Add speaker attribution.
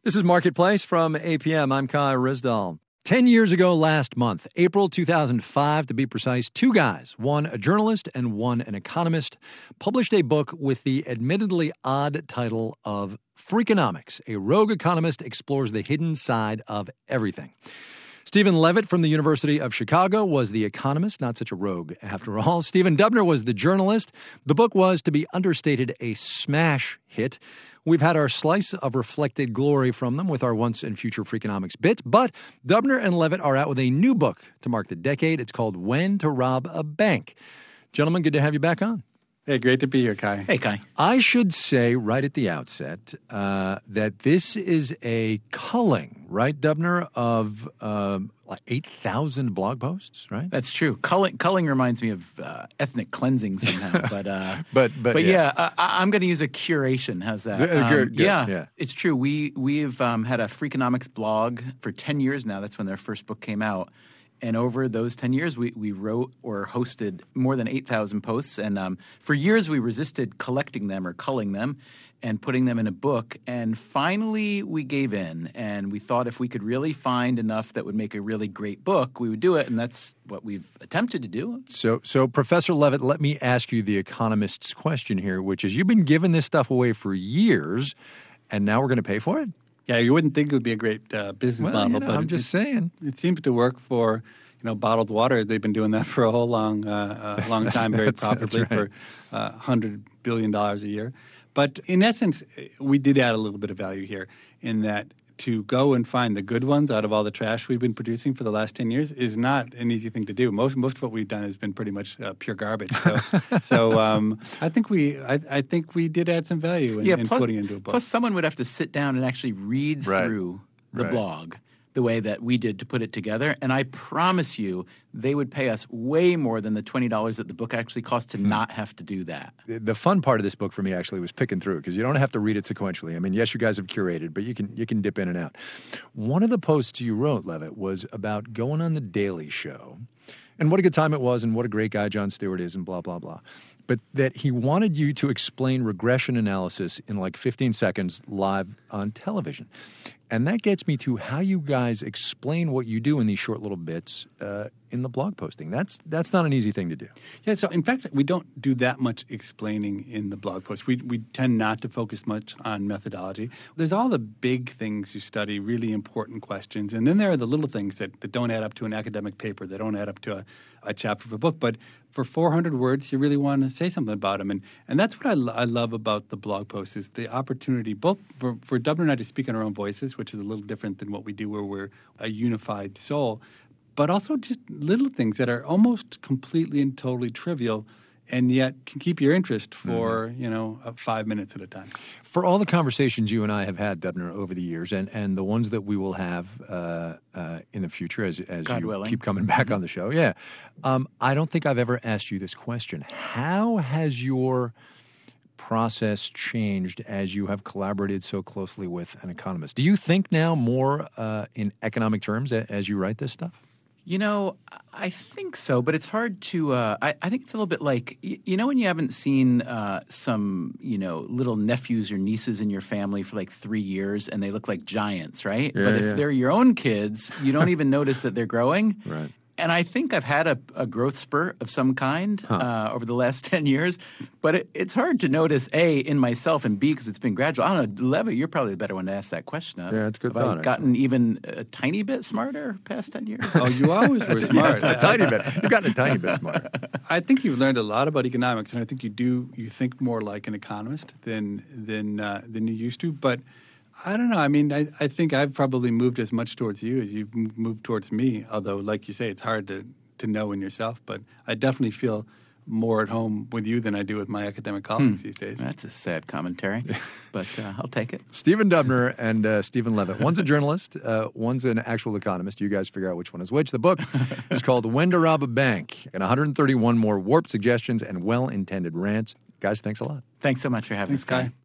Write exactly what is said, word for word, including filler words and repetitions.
Speaker 1: This is Marketplace from A P M. I'm Kai Rizdal. Ten years ago last month, April two thousand five to be precise, two guys, one a journalist and one an economist, published a book with the admittedly odd title of Freakonomics. A rogue economist explores the hidden side of everything. Stephen Levitt from the University of Chicago was the economist, not such a rogue after all. Stephen Dubner was the journalist. The book was, to be understated, a smash hit. We've had our slice of reflected glory from them with our Once and Future Freakonomics bit, but Dubner and Levitt are out with a new book to mark the decade. It's called When to Rob a Bank. Gentlemen, good to have you back on.
Speaker 2: Hey, great to be here, Kai.
Speaker 3: Hey, Kai.
Speaker 1: I should say right at the outset uh, that this is a culling, right, Dubner, of um, like eight thousand blog posts, right?
Speaker 3: That's true. Culling, culling reminds me of uh, ethnic cleansing somehow. but, uh,
Speaker 1: but, but
Speaker 3: but
Speaker 1: yeah,
Speaker 3: yeah uh, I, I'm going to use a curation. How's that?
Speaker 1: Good,
Speaker 3: Um,
Speaker 1: good,
Speaker 3: yeah,
Speaker 1: yeah,
Speaker 3: it's true. We, we've um, had a Freakonomics blog for ten years now. That's when their first book came out. And over those ten years, we, we wrote or hosted more than eight thousand posts. And um, for years, we resisted collecting them or culling them and putting them in a book. And finally, we gave in. And we thought if we could really find enough that would make a really great book, we would do it. And that's what we've attempted to do.
Speaker 1: So, so Professor Levitt, let me ask you the economist's question here, which is you've been giving this stuff away for years, and now we're going to pay for it?
Speaker 2: Yeah, you wouldn't think it would be a great uh, business
Speaker 1: Well,
Speaker 2: model,
Speaker 1: you know,
Speaker 2: but
Speaker 1: I'm
Speaker 2: it,
Speaker 1: just
Speaker 2: it,
Speaker 1: saying.
Speaker 2: It seems to work for, you know, bottled water. They've been doing that for a whole long, uh, uh, long time, very
Speaker 1: That's- that's
Speaker 2: profitably
Speaker 1: right.
Speaker 2: for uh, one hundred billion dollars a year. But in essence, we did add a little bit of value here in that to go and find the good ones out of all the trash we've been producing for the last ten years is not an easy thing to do. Most most of what we've done has been pretty much uh, pure garbage. So, so um, I think we I, I think we did add some value in,
Speaker 3: Yeah,
Speaker 2: in
Speaker 3: plus-
Speaker 2: putting it into a book.
Speaker 3: Plus, someone would have to sit down and actually read
Speaker 1: Right.
Speaker 3: through the
Speaker 1: Right.
Speaker 3: blog the way that we did to put it together. And I promise you, they would pay us way more than the twenty dollars that the book actually cost to not have to do that.
Speaker 1: The fun part of this book for me actually was picking through because you don't have to read it sequentially. I mean, yes, you guys have curated, but you can you can dip in and out. One of the posts you wrote, Levitt, was about going on the Daily Show and what a good time it was and what a great guy Jon Stewart is and blah, blah, blah. But that he wanted you to explain regression analysis in like fifteen seconds live on television. And that gets me to how you guys explain what you do in these short little bits uh, in the blog posting. That's that's not an easy thing to do.
Speaker 2: Yeah, so in fact, we don't do that much explaining in the blog post. We we tend not to focus much on methodology. There's all the big things you study, really important questions, and then there are the little things that, that don't add up to an academic paper, that don't add up to a, a chapter of a book. But for four hundred words, you really want to say something about them. And, and that's what I, lo- I love about the blog post is the opportunity both for, for Dubner and I to speak in our own voices, which is a little different than what we do where we're a unified soul, but also just little things that are almost completely and totally trivial and yet can keep your interest for, mm-hmm. you know, uh, five minutes at a time.
Speaker 1: For all the conversations you and I have had, Dubner, over the years, and, and the ones that we will have uh, uh, in the future as, as
Speaker 3: God
Speaker 1: you
Speaker 3: willing.
Speaker 1: keep coming back on the show, yeah, um, I don't think I've ever asked you this question. How has your process changed as you have collaborated so closely with an economist? Do you think now more uh, in economic terms a- as you write this stuff?
Speaker 3: You know, I think so, but it's hard to uh, – I, I think it's a little bit like – you know when you haven't seen uh, some, you know, little nephews or nieces in your family for like three years and they look like giants, right?
Speaker 1: Yeah,
Speaker 3: but if
Speaker 1: yeah.
Speaker 3: they're your own kids, you don't even notice that they're growing.
Speaker 1: Right.
Speaker 3: And I think I've had a, a growth spurt of some kind
Speaker 1: Huh.
Speaker 3: uh, over the last ten years. But it, it's hard to notice, A, in myself, and B, because it's been gradual. I don't know, Levitt, you're probably the better one to ask that question of.
Speaker 1: Yeah, it's a good
Speaker 3: Have
Speaker 1: thought,
Speaker 3: I gotten even a tiny bit smarter past ten years?
Speaker 2: Oh, you always were smart.
Speaker 1: a tiny bit. You've gotten a tiny bit smarter.
Speaker 2: I think you've learned a lot about economics, and I think you do. You think more like an economist than than uh, than you used to. But I don't know. I mean, I, I think I've probably moved as much towards you as you've m- moved towards me. Although, like you say, it's hard to to know in yourself. But I definitely feel more at home with you than I do with my academic colleagues
Speaker 3: Hmm.
Speaker 2: these days.
Speaker 3: That's a sad commentary, but uh, I'll take it.
Speaker 1: Stephen Dubner and uh, Stephen Levitt. One's a journalist. Uh, one's an actual economist. You guys figure out which one is which. The book is called When to Rob a Bank, and one hundred thirty-one more warped suggestions and well-intended rants. Guys, thanks a lot.
Speaker 3: Thanks so much for having
Speaker 2: Thanks,
Speaker 3: us, Guy.
Speaker 2: Guy.